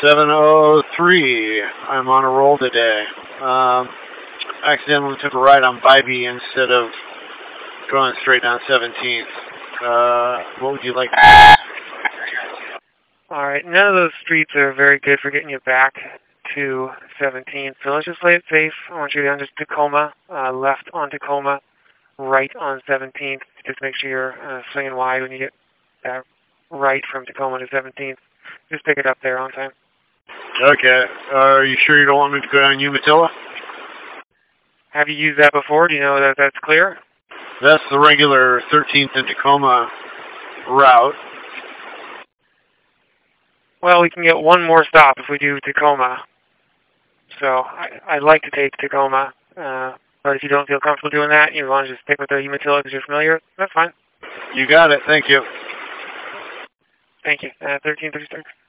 703. I'm on a roll today. Accidentally took a right on Bybee instead of going straight down 17th. What would you like to do? Alright, none of those streets are very good for getting you back to 17th, so let's just play it safe. I want you to under Tacoma, left on Tacoma, right on 17th. Just make sure you're swinging wide when you get right from Tacoma to 17th. Just pick it up there on time. Okay. Are you sure you don't want me to go down Umatilla? Have you used that before? Do you know that that's clear? That's the regular 13th and Tacoma route. Well, we can get one more stop if we do Tacoma. So I'd like to take Tacoma, but if you don't feel comfortable doing that, you want to just stick with the Umatilla because you're familiar, that's fine. You got it. Thank you. Thank you. 1336.